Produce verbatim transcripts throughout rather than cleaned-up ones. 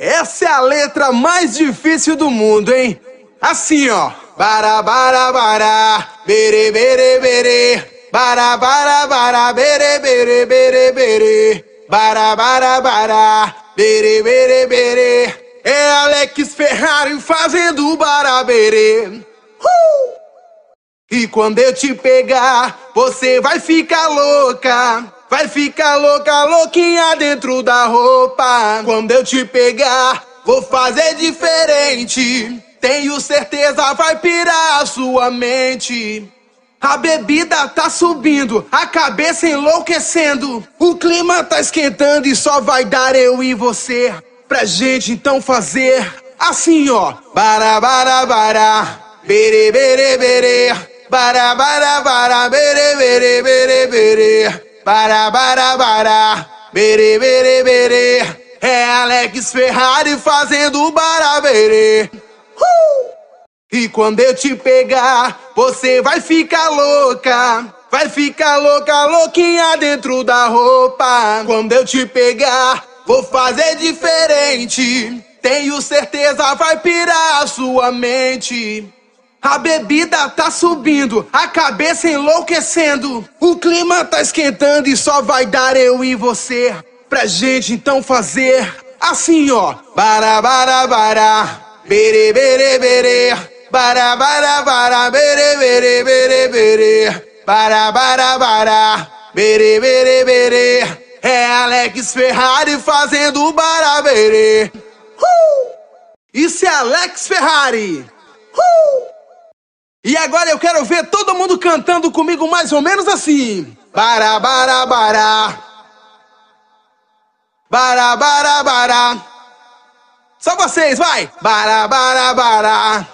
Essa é a letra mais difícil do mundo, hein? Assim, ó. Bara, bara, bara, bere, bere, bere. Bara, bara, bara, bere, bere, bere, bere. Bara, bara, bara, bere, bere, bere. É Alex Ferrari fazendo barabere. Uh! E quando eu te pegar, você vai ficar louca. Vai ficar louca, louquinha dentro da roupa. Quando eu te pegar, vou fazer diferente. Tenho certeza vai pirar a sua mente. A bebida tá subindo, a cabeça enlouquecendo. O clima tá esquentando e só vai dar eu e você. Pra gente então fazer assim, ó. Bara, bara, bara, bere, bere, bere. Bara, bara, bara, bere, bere, bere, bere. Bara, bara, bara, bere, bere, bere. É Alex Ferrari fazendo barabere. Uh! E quando eu te pegar, você vai ficar louca. Vai ficar louca, louquinha dentro da roupa. Quando eu te pegar, vou fazer diferente. Tenho certeza vai pirar a sua mente. A bebida tá subindo, a cabeça enlouquecendo. O clima tá esquentando e só vai dar eu e você. Pra gente então fazer assim, ó. Bara, bara, bara, bere, bere, bere. Bara, bara, bara, bere, bere, bere, bere. Bara, bara, bara, bere, bere, bere. É Alex Ferrari fazendo barabere. Uh! Isso é Alex Ferrari. Uh! E agora eu quero ver todo mundo cantando comigo mais ou menos assim. Bara, bara, bara. Bara, bara, bara. Só vocês, vai. Bara, bara, bara.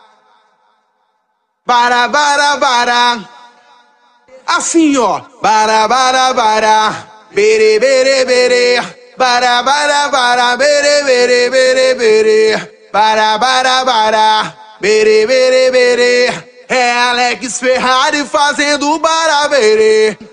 Bara, bara, bara. Assim, ó. Bara, bara, bara. Bere, bere, bere. Bara, bara, bara. Bere, bere, bere, bere. Bara, bara, bara. Bere, bere, bere. É Alex Ferrari fazendo barabere.